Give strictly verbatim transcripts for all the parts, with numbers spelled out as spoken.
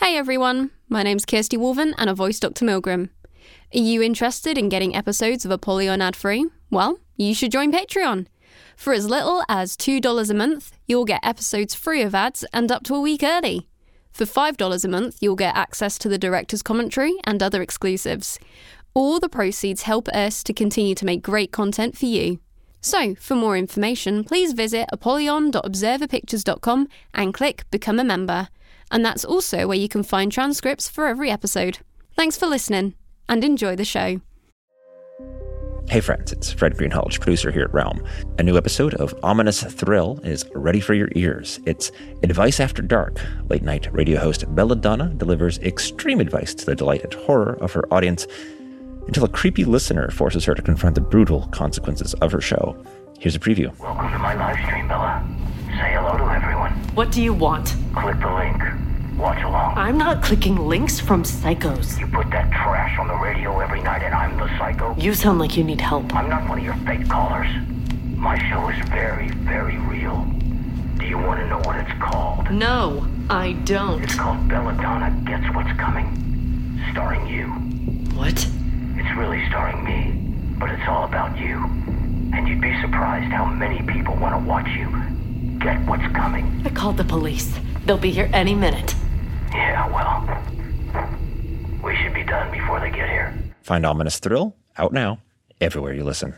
Hey everyone, my name's Kirsty Wolven and I voice Doctor Milgram. Are you interested in getting episodes of Apollyon ad-free? Well, you should join Patreon. For as little as two dollars a month, you'll get episodes free of ads and up to a week early. For five dollars a month, you'll get access to the director's commentary and other exclusives. All the proceeds help us to continue to make great content for you. So, for more information, please visit apollyon dot observer pictures dot com and click Become a Member. And that's also where you can find transcripts for every episode. Thanks for listening, and enjoy the show. Hey friends, it's Fred Greenhalgh, producer here at Realm. A new episode of Ominous Thrill is ready for your ears. It's Advice After Dark. Late night radio host Belladonna delivers extreme advice to the delighted horror of her audience until a creepy listener forces her to confront the brutal consequences of her show. Here's a preview. Welcome to my live stream, Bella. Say hello to everyone. What do you want? Click the link. Watch along. I'm not clicking links from psychos. You put that trash on the radio every night and I'm the psycho? You sound like you need help. I'm not one of your fake callers. My show is very, very real. Do you want to know what it's called? No, I don't. It's called Belladonna Gets What's Coming. Starring you. What? It's really starring me, but it's all about you. And you'd be surprised how many people want to watch you get what's coming. I called the police. They'll be here any minute. Yeah, well, we should be done before they get here. Find Ominous Thrill out now, everywhere you listen.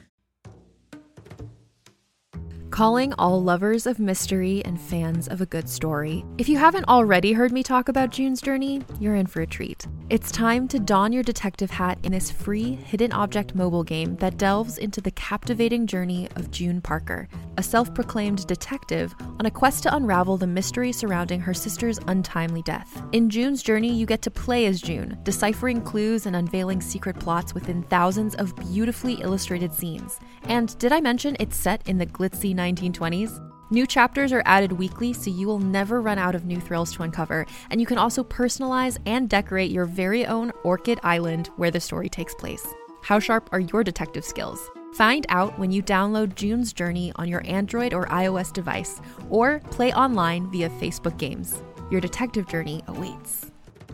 Calling all lovers of mystery and fans of a good story. If you haven't already heard me talk about June's Journey, you're in for a treat. It's time to don your detective hat in this free hidden object mobile game that delves into the captivating journey of June Parker, a self-proclaimed detective on a quest to unravel the mystery surrounding her sister's untimely death. In June's Journey, you get to play as June, deciphering clues and unveiling secret plots within thousands of beautifully illustrated scenes. And did I mention it's set in the glitzy nineteen twenties? New chapters are added weekly, so you will never run out of new thrills to uncover, and you can also personalize and decorate your very own Orchid Island where the story takes place. How sharp are your detective skills? Find out when you download June's Journey on your Android or iOS device, or play online via Facebook Games. Your detective journey awaits.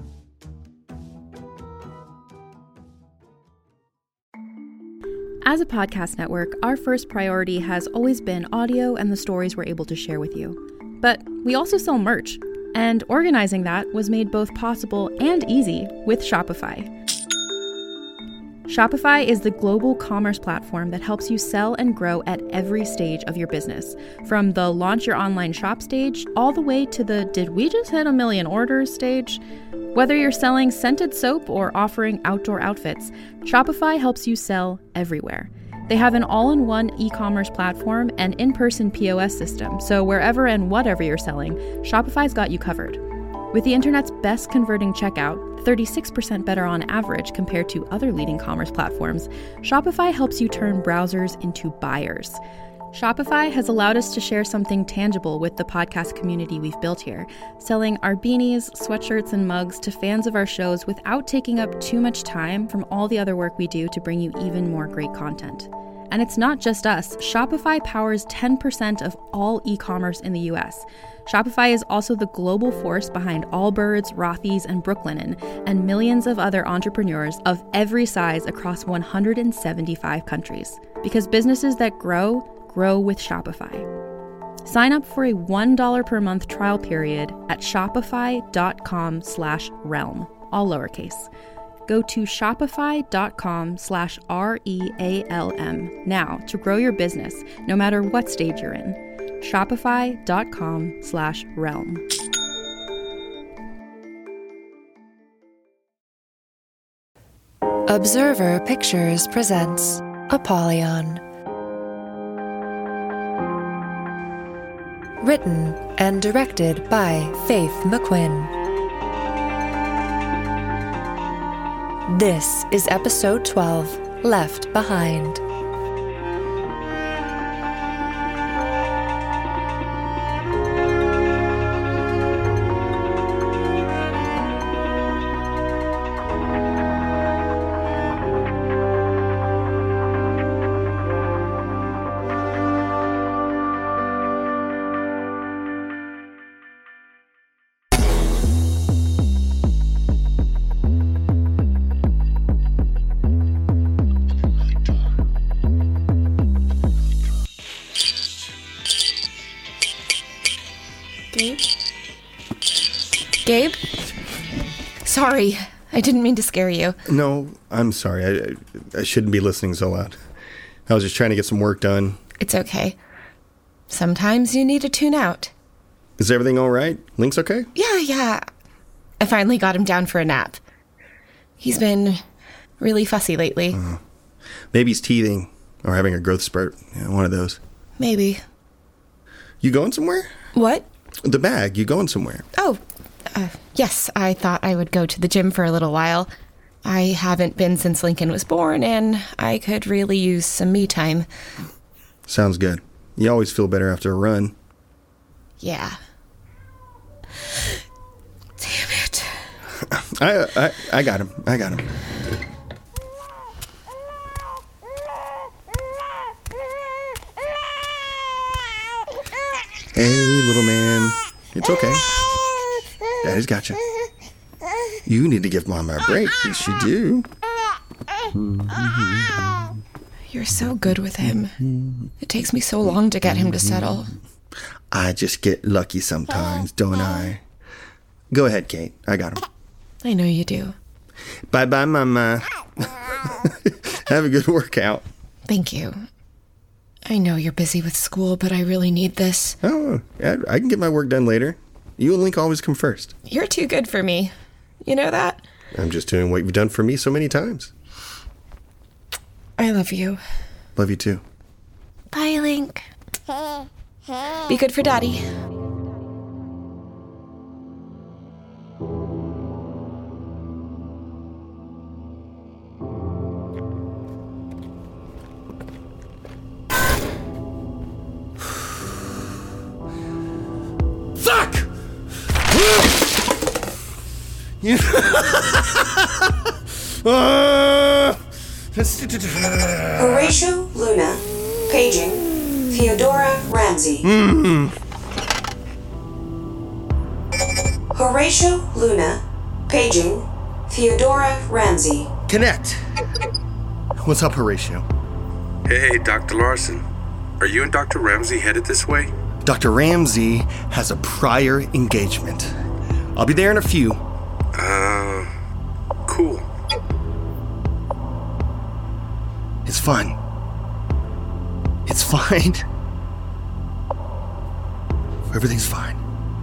As a podcast network, our first priority has always been audio and the stories we're able to share with you. But we also sell merch, and organizing that was made both possible and easy with Shopify. Shopify is the global commerce platform that helps you sell and grow at every stage of your business, from the launch your online shop stage all the way to the did we just hit a million orders stage. Whether you're selling scented soap or offering outdoor outfits, Shopify helps you sell everywhere. They have an all-in-one e-commerce platform and in-person P O S system, so wherever and whatever you're selling, Shopify's got you covered. With the internet's best converting checkout, thirty-six percent better on average compared to other leading commerce platforms, Shopify helps you turn browsers into buyers. Shopify has allowed us to share something tangible with the podcast community we've built here, selling our beanies, sweatshirts, and mugs to fans of our shows without taking up too much time from all the other work we do to bring you even more great content. And it's not just us. Shopify powers ten percent of all e-commerce in the U S. Shopify is also the global force behind Allbirds, Rothy's, and Brooklinen, and millions of other entrepreneurs of every size across one hundred seventy-five countries. Because businesses that grow, grow with Shopify. Sign up for a one dollar per month trial period at shopify.com slash realm, all lowercase. Go to shopify.com slash R-E-A-L-M now to grow your business, no matter what stage you're in. Shopify.com slash realm. Observer Pictures presents Apollyon. Written and directed by Faith McQuinn. This is episode twelve, Left Behind. Gabe? Sorry, I didn't mean to scare you. No, I'm sorry. I, I shouldn't be listening so loud. I was just trying to get some work done. It's okay. Sometimes you need to tune out. Is everything all right? Link's okay? Yeah, yeah. I finally got him down for a nap. He's been really fussy lately. Uh, maybe he's teething or having a growth spurt. Yeah, one of those. Maybe. You going somewhere? What? The bag. You going somewhere? Oh, uh, yes. I thought I would go to the gym for a little while. I haven't been since Lincoln was born, and I could really use some me time. Sounds good. You always feel better after a run. Yeah. Damn it. I, I I got him. I got him. Hey, little man. It's okay. Daddy's got you. You need to give Mama a break. Yes, you do. You're so good with him. It takes me so long to get him to settle. I just get lucky sometimes, don't I? Go ahead, Kate. I got him. I know you do. Bye-bye, Mama. Have a good workout. Thank you. I know you're busy with school, but I really need this. Oh, yeah, I can get my work done later. You and Link always come first. You're too good for me. You know that? I'm just doing what you've done for me so many times. I love you. Love you too. Bye, Link. Be good for Daddy. Fuck! You... uh... Horatio Luna, paging Theodora Ramsey. Mm. Horatio Luna, paging Theodora Ramsey. Connect. What's up, Horatio? Hey, Doctor Larson. Are you and Doctor Ramsey headed this way? Doctor Ramsey has a prior engagement. I'll be there in a few. Uh, cool. It's fine. It's fine. Everything's fine.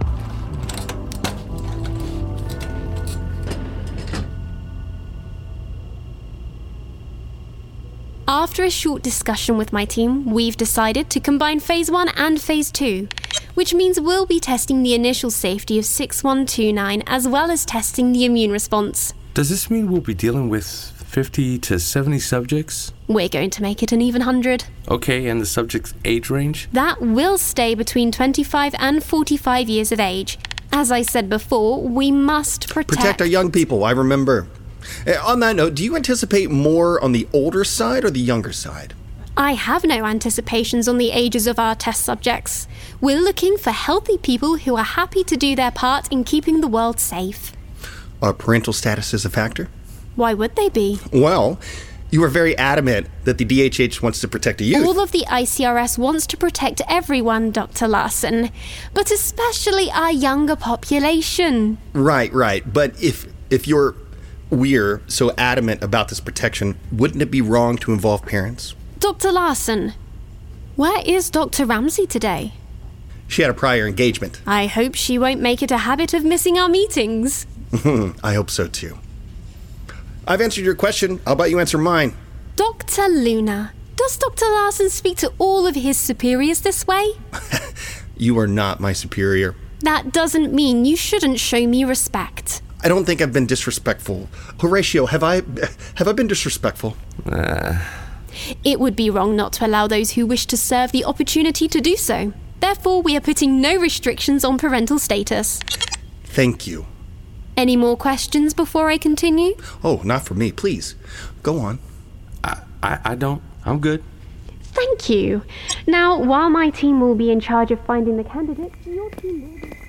After a short discussion with my team, we've decided to combine Phase one and Phase two, which means we'll be testing the initial safety of six one two nine as well as testing the immune response. Does this mean we'll be dealing with fifty to seventy subjects? We're going to make it an even hundred. Okay, and the subject's age range? That will stay between twenty-five and forty-five years of age. As I said before, we must protect... Protect our young people, I remember. Uh, on that note, do you anticipate more on the older side or the younger side? I have no anticipations on the ages of our test subjects. We're looking for healthy people who are happy to do their part in keeping the world safe. Are parental statuses a factor? Why would they be? Well, you were very adamant that the D H H wants to protect the youth. All of the I C R S wants to protect everyone, Doctor Larson, but especially our younger population. Right, right. But if if you're we're so adamant about this protection, wouldn't it be wrong to involve parents? Doctor Larson, where is Doctor Ramsey today? She had a prior engagement. I hope she won't make it a habit of missing our meetings. I hope so too. I've answered your question. How about you answer mine? Doctor Luna, does Doctor Larson speak to all of his superiors this way? You are not my superior. That doesn't mean you shouldn't show me respect. I don't think I've been disrespectful. Horatio, have I have I been disrespectful? Uh... It would be wrong not to allow those who wish to serve the opportunity to do so. Therefore, we are putting no restrictions on parental status. Thank you. Any more questions before I continue? Oh, not for me. Please, go on. I, I, I don't. I'm good. Thank you. Now, while my team will be in charge of finding the candidates, your team will be...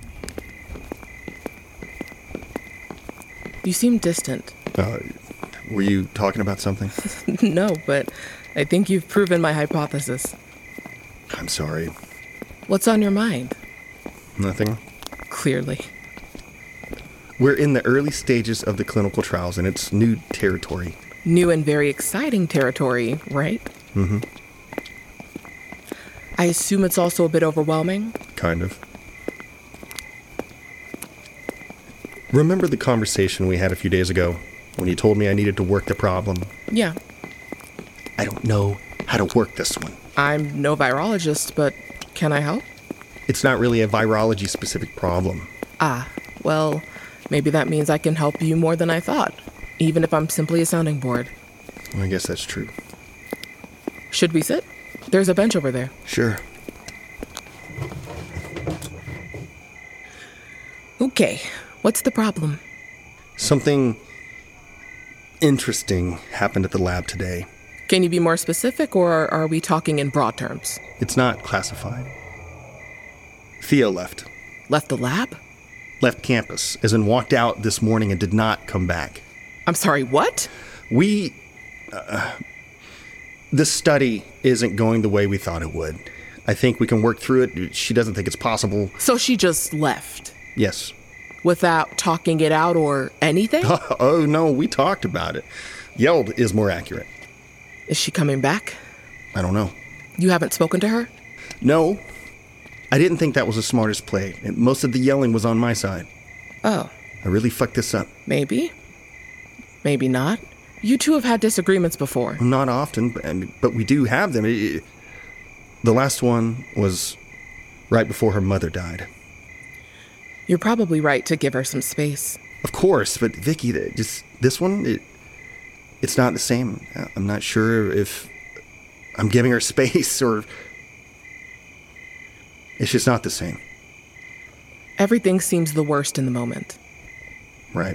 You seem distant. Uh, were you talking about something? No, but I think you've proven my hypothesis. I'm sorry. What's on your mind? Nothing. Clearly. We're in the early stages of the clinical trials, and it's new territory. New and very exciting territory, right? Mm-hmm. I assume it's also a bit overwhelming? Kind of. Remember the conversation we had a few days ago when you told me I needed to work the problem? Yeah. I don't know how to work this one. I'm no virologist, but can I help? It's not really a virology-specific problem. Ah, well, maybe that means I can help you more than I thought, even if I'm simply a sounding board. I guess that's true. Should we sit? There's a bench over there. Sure. Okay, what's the problem? Something interesting happened at the lab today. Can you be more specific, or are we talking in broad terms? It's not classified. Theo left. Left the lab? Left campus, as in walked out this morning and did not come back. I'm sorry, what? We... Uh, this study isn't going the way we thought it would. I think we can work through it. She doesn't think it's possible. So she just left? Yes. Without talking it out or anything? Oh, no, we talked about it. Yelled is more accurate. Is she coming back? I don't know. You haven't spoken to her? No. I didn't think that was the smartest play. Most of the yelling was on my side. Oh. I really fucked this up. Maybe. Maybe not. You two have had disagreements before. Not often, but, I mean, but we do have them. It, it, the last one was right before her mother died. You're probably right to give her some space. Of course, but Vicky, just this one, it, it's not the same. I'm not sure if I'm giving her space or... It's just not the same. Everything seems the worst in the moment. Right.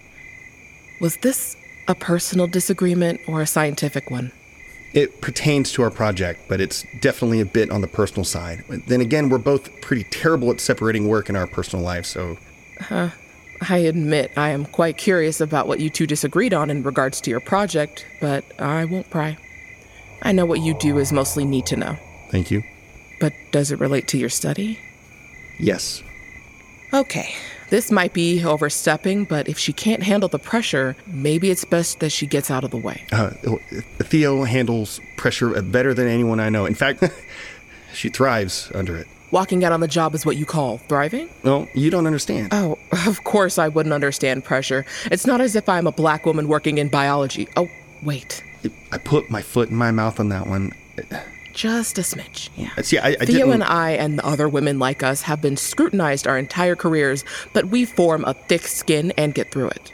Was this a personal disagreement or a scientific one? It pertains to our project, but it's definitely a bit on the personal side. But then again, we're both pretty terrible at separating work and our personal life, so... Huh. I admit I am quite curious about what you two disagreed on in regards to your project, but I won't pry. I know what you do is mostly need to know. Thank you. But does it relate to your study? Yes. Okay. This might be overstepping, but if she can't handle the pressure, maybe it's best that she gets out of the way. Uh, Theo handles pressure better than anyone I know. In fact, she thrives under it. Walking out on the job is what you call thriving? No, you don't understand. Oh, of course I wouldn't understand pressure. It's not as if I'm a black woman working in biology. Oh, wait. I put my foot in my mouth on that one. Just a smidge, yeah. See, I, I Theo didn't... and I and the other women like us have been scrutinized our entire careers, but we form a thick skin and get through it.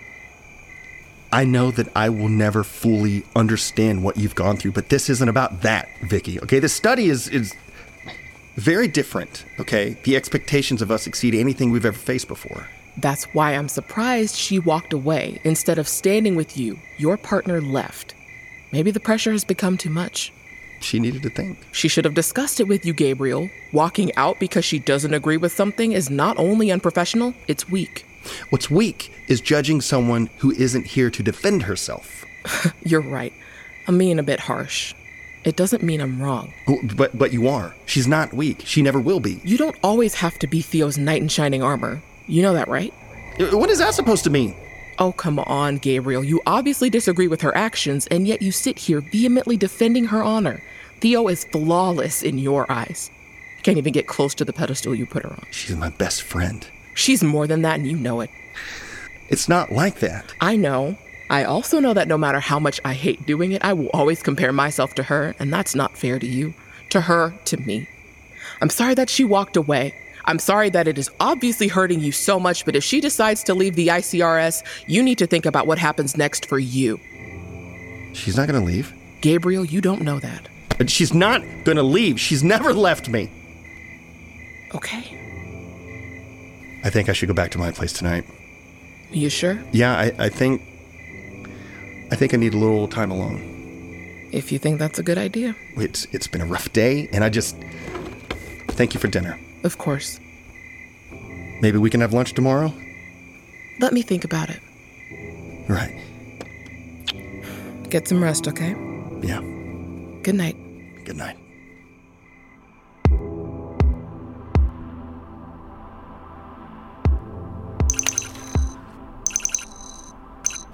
I know that I will never fully understand what you've gone through, but this isn't about that, Vicky, okay? The study is, is very different, okay? The expectations of us exceed anything we've ever faced before. That's why I'm surprised she walked away. Instead of standing with you, your partner left. Maybe the pressure has become too much. She needed to think. She should have discussed it with you, Gabriel. Walking out because she doesn't agree with something is not only unprofessional, it's weak. What's weak is judging someone who isn't here to defend herself. You're right. I'm being a bit harsh. It doesn't mean I'm wrong. But but you are. She's not weak. She never will be. You don't always have to be Theo's knight in shining armor. You know that, right? What is that supposed to mean? Oh, come on, Gabriel. You obviously disagree with her actions, and yet you sit here vehemently defending her honor. Theo is flawless in your eyes. You can't even get close to the pedestal you put her on. She's my best friend. She's more than that, and you know it. It's not like that. I know. I also know that no matter how much I hate doing it, I will always compare myself to her, and that's not fair to you. To her, to me. I'm sorry that she walked away. I'm sorry that it is obviously hurting you so much, but if she decides to leave the I C R S, you need to think about what happens next for you. She's not gonna leave? Gabriel, you don't know that. But she's not gonna leave. She's never left me. Okay. I think I should go back to my place tonight. You sure? Yeah, I, I think... I think I need a little time alone. If you think that's a good idea. It's It's been a rough day, and I just... Thank you for dinner. Of course. Maybe we can have lunch tomorrow? Let me think about it. Right. Get some rest, okay? Yeah. Good night. Good night.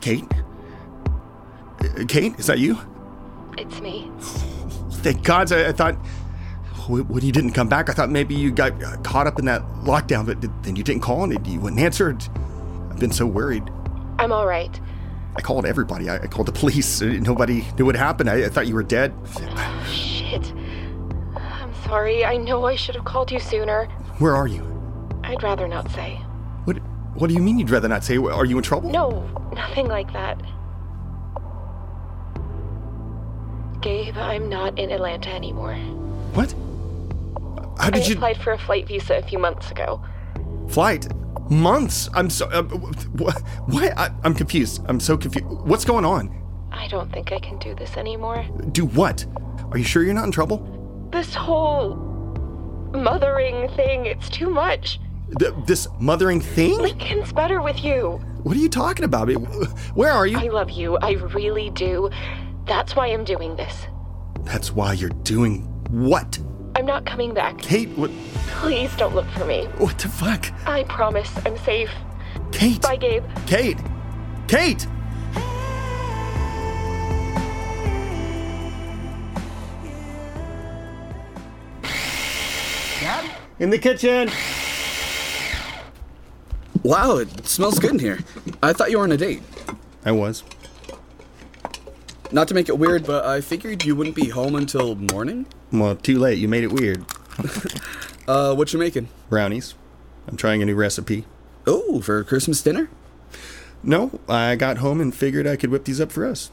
Kate? Uh, Kate, is that you? It's me. Thank God. I, I thought when you didn't come back, I thought maybe you got caught up in that lockdown, but then you didn't call and you wouldn't answer. I've been so worried. I'm all right. I called everybody. I, I called the police. Nobody knew what happened. I, I thought you were dead. Oh, shit. I'm sorry. I know I should have called you sooner. Where are you? I'd rather not say. What What do you mean you'd rather not say? Are you in trouble? No, nothing like that. Gabe, I'm not in Atlanta anymore. What? How did I you... I applied for a flight visa a few months ago. Flight? Months? I'm so... Uh, what? Why? I, I'm confused. I'm so confused. What's going on? I don't think I can do this anymore. Do what? Are you sure you're not in trouble? This whole mothering thing, it's too much. Th- this mothering thing? Lincoln's better with you. What are you talking about? Where are you? I love you. I really do. That's why I'm doing this. That's why you're doing what? I'm not coming back. Kate, what? Please don't look for me. What the fuck? I promise I'm safe. Kate! Bye, Gabe. Kate! Kate! Dad? In the kitchen! Wow, it smells good in here. I thought you were on a date. I was. Not to make it weird, but I figured you wouldn't be home until morning? Well, too late. You made it weird. uh, what you making? Brownies. I'm trying a new recipe. Oh, for Christmas dinner? No, I got home and figured I could whip these up for us.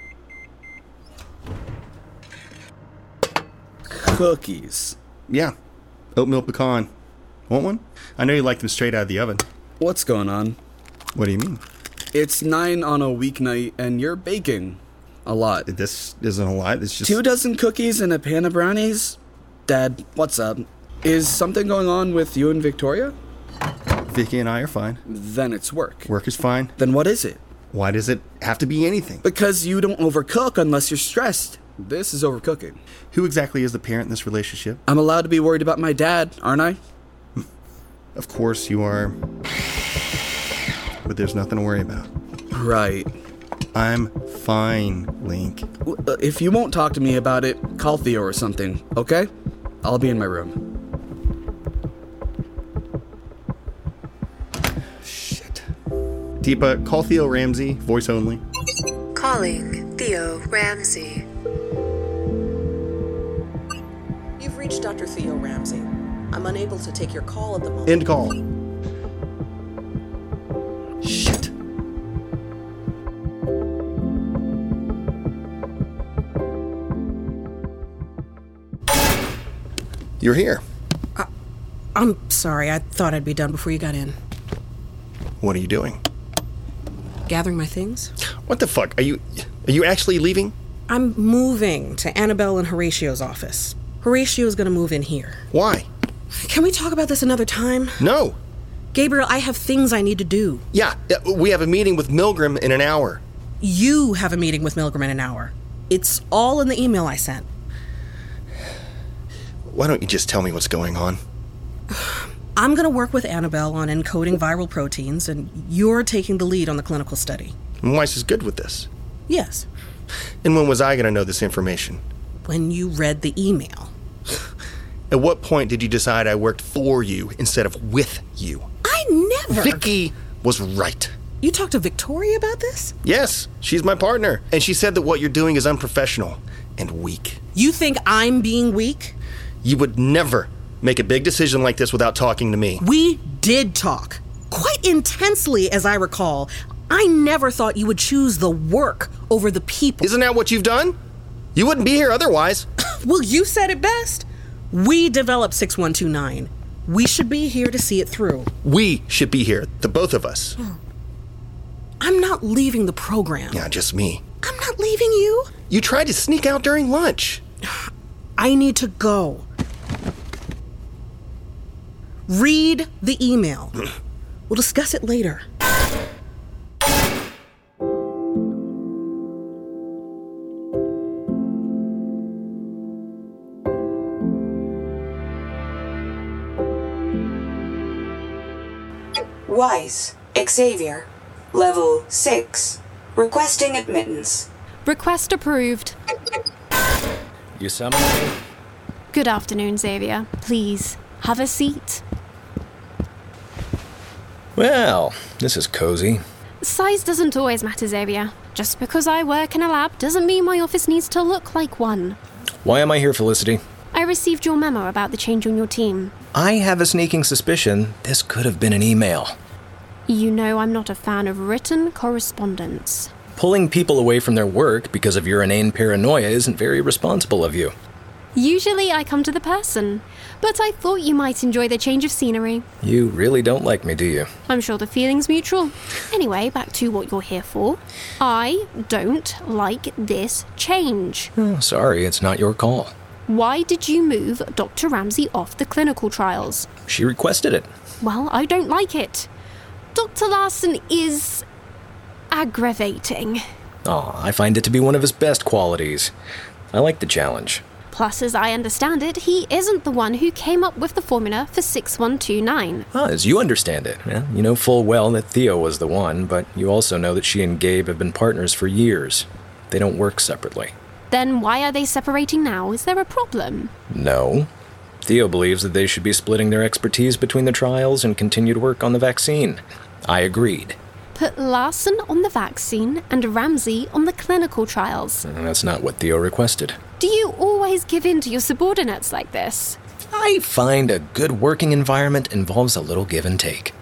Cookies. Yeah. Oatmeal pecan. Want one? I know you like them straight out of the oven. What's going on? What do you mean? It's nine on a weeknight and you're baking. A lot. This isn't a lot. It's just... Two dozen cookies and a pan of brownies? Dad, what's up? Is something going on with you and Victoria? Vicky and I are fine. Then it's work. Work is fine. Then what is it? Why does it have to be anything? Because you don't overcook unless you're stressed. This is overcooking. Who exactly is the parent in this relationship? I'm allowed to be worried about my dad, aren't I? Of course you are. But there's nothing to worry about. Right. I'm fine, Link. If you won't talk to me about it, call Theo or something, okay? I'll be in my room. Shit. Deepa, call Theo Ramsey, voice only. Calling Theo Ramsey. You've reached Doctor Theo Ramsey. I'm unable to take your call at the moment. End call. Shit. You're here. I, I'm sorry. I thought I'd be done before you got in. What are you doing? Gathering my things. What the fuck? Are you are you actually leaving? I'm moving to Annabelle and Horatio's office. Horatio's gonna move in here. Why? Can we talk about this another time? No. Gabriel, I have things I need to do. Yeah, we have a meeting with Milgram in an hour. You have a meeting with Milgram in an hour. It's all in the email I sent. Why don't you just tell me what's going on? I'm going to work with Annabelle on encoding viral proteins, and you're taking the lead on the clinical study. And Weiss is good with this. Yes. And when was I going to know this information? When you read the email. At what point did you decide I worked for you instead of with you? I never... Vicky was right. You talked to Victoria about this? Yes, she's my partner. And she said that what you're doing is unprofessional and weak. You think I'm being weak? You would never make a big decision like this without talking to me. We did talk. Quite intensely, as I recall. I never thought you would choose the work over the people. Isn't that what you've done? You wouldn't be here otherwise. Well, you said it best. We developed six one two nine. We should be here to see it through. We should be here, the both of us. I'm not leaving the program. Yeah, just me. I'm not leaving you. You tried to sneak out during lunch. I need to go. Read the email. We'll discuss it later. Weiss, Xavier, level six, Requesting admittance. Request approved. You summon me? Good afternoon, Xavier. Please, have a seat. Well, this is cozy. Size doesn't always matter, Xavier. Just because I work in a lab doesn't mean my office needs to look like one. Why am I here, Felicity? I received your memo about the change on your team. I have a sneaking suspicion this could have been an email. You know I'm not a fan of written correspondence. Pulling people away from their work because of your inane paranoia isn't very responsible of you. Usually I come to the person, but I thought you might enjoy the change of scenery. You really don't like me, do you? I'm sure the feeling's mutual. Anyway, back to what you're here for. I don't like this change. Oh, sorry, it's not your call. Why did you move Doctor Ramsey off the clinical trials? She requested it. Well, I don't like it. Doctor Larson is aggravating. Aw, I find it to be one of his best qualities. I like the challenge. Plus, as I understand it, he isn't the one who came up with the formula for six one two nine. Ah, as you understand it. Yeah, you know full well that Theo was the one, but you also know that she and Gabe have been partners for years. They don't work separately. Then why are they separating now? Is there a problem? No. Theo believes that they should be splitting their expertise between the trials and continue to work on the vaccine. I agreed. Put Larson on the vaccine and Ramsey on the clinical trials. And that's not what Theo requested. Do you always give in to your subordinates like this? I find a good working environment involves a little give and take.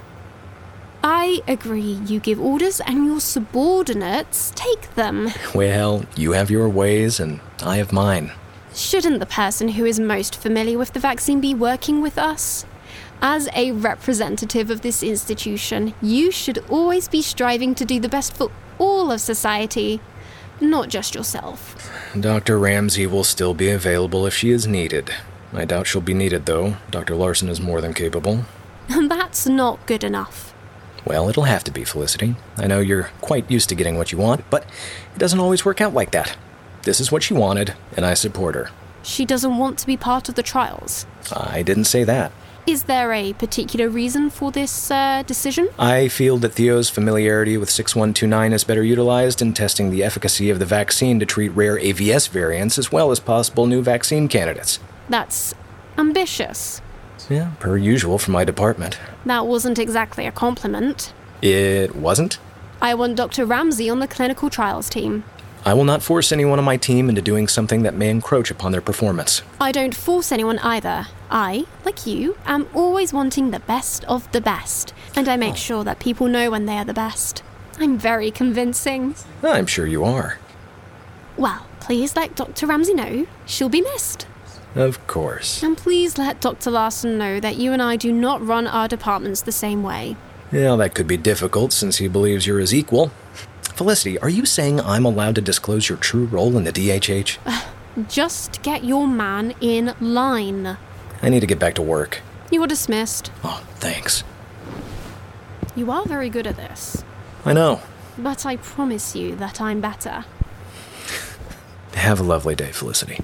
I agree. You give orders and your subordinates take them. Well, you have your ways and I have mine. Shouldn't the person who is most familiar with the vaccine be working with us? As a representative of this institution, you should always be striving to do the best for all of society, not just yourself. Doctor Ramsey will still be available if she is needed. I doubt she'll be needed, though. Doctor Larson is more than capable. That's not good enough. Well, it'll have to be, Felicity. I know you're quite used to getting what you want, but it doesn't always work out like that. This is what she wanted, and I support her. She doesn't want to be part of the trials. I didn't say that. Is there a particular reason for this uh, decision? I feel that Theo's familiarity with six one two nine is better utilized in testing the efficacy of the vaccine to treat rare A V S variants as well as possible new vaccine candidates. That's ambitious. Yeah, per usual for my department. That wasn't exactly a compliment. It wasn't? I want Doctor Ramsey on the clinical trials team. I will not force anyone on my team into doing something that may encroach upon their performance. I don't force anyone either. I, like you, am always wanting the best of the best, and I make sure that people know when they are the best. I'm very convincing. I'm sure you are. Well, please let Doctor Ramsey know she'll be missed. Of course. And please let Doctor Larson know that you and I do not run our departments the same way. Yeah, that could be difficult since he believes you're his equal. Felicity, are you saying I'm allowed to disclose your true role in the D H H? Just get your man in line. I need to get back to work. You are dismissed. Oh, thanks. You are very good at this. I know. But I promise you that I'm better. Have a lovely day, Felicity.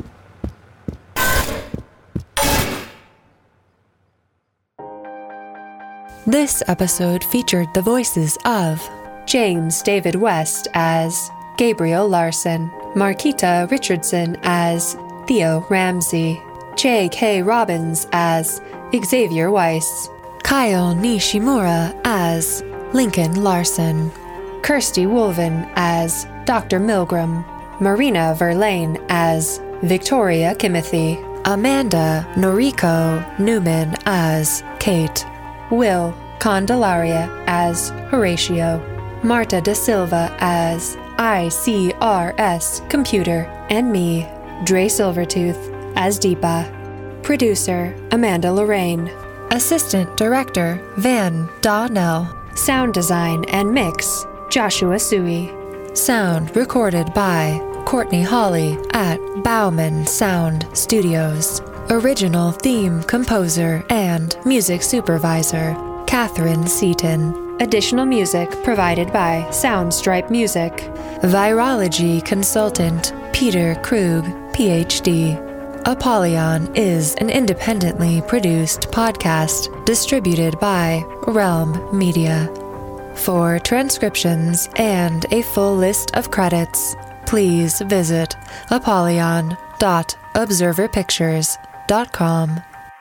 This episode featured the voices of James David West as Gabriel Larson, Marquita Richardson as Theo Ramsey, J K Robbins as Xavier Weiss, Kyle Nishimura as Lincoln Larson, Kirsty Wolven as Doctor Milgram, Marina Verlaine as Victoria Kimothy, Amanda Noriko Newman as Kate, Will Candelaria as Horatio, Marta da Silva as I C R S Computer, and me, Dre Silvertooth, as Deepa. Producer, Amanda Lorraine. Assistant Director, Van Donnell. Sound design and mix, Joshua Sui. Sound recorded by Courtney Hawley at Bauman Sound Studios. Original theme composer and music supervisor, Catherine Seaton. Additional music provided by Soundstripe Music. Virology consultant, Peter Krug, P H D. Apollyon is an independently produced podcast distributed by Realm Media. For transcriptions and a full list of credits, please visit apollyon dot observer pictures dot com.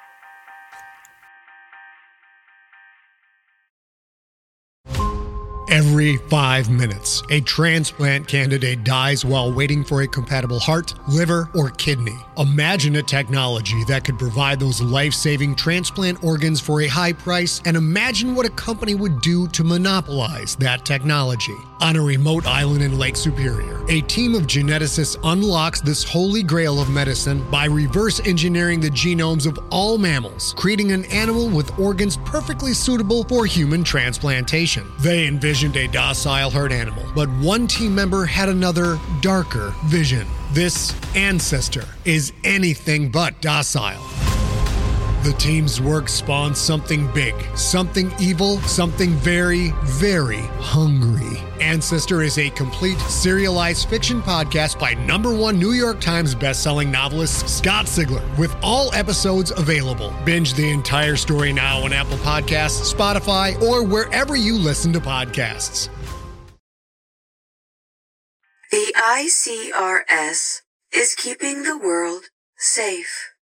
Every five minutes, a transplant candidate dies while waiting for a compatible heart, liver, or kidney. Imagine a technology that could provide those life-saving transplant organs for a high price, and imagine what a company would do to monopolize that technology. On a remote island in Lake Superior, a team of geneticists unlocks this holy grail of medicine by reverse engineering the genomes of all mammals, creating an animal with organs perfectly suitable for human transplantation. They envisioned a docile herd animal, but one team member had another, darker vision. This ancestor is anything but docile. The team's work spawned something big, something evil, something very, very hungry. Ancestor is a complete serialized fiction podcast by number one New York Times bestselling novelist Scott Sigler, with all episodes available. Binge the entire story now on Apple Podcasts, Spotify, or wherever you listen to podcasts. The I C R S is keeping the world safe.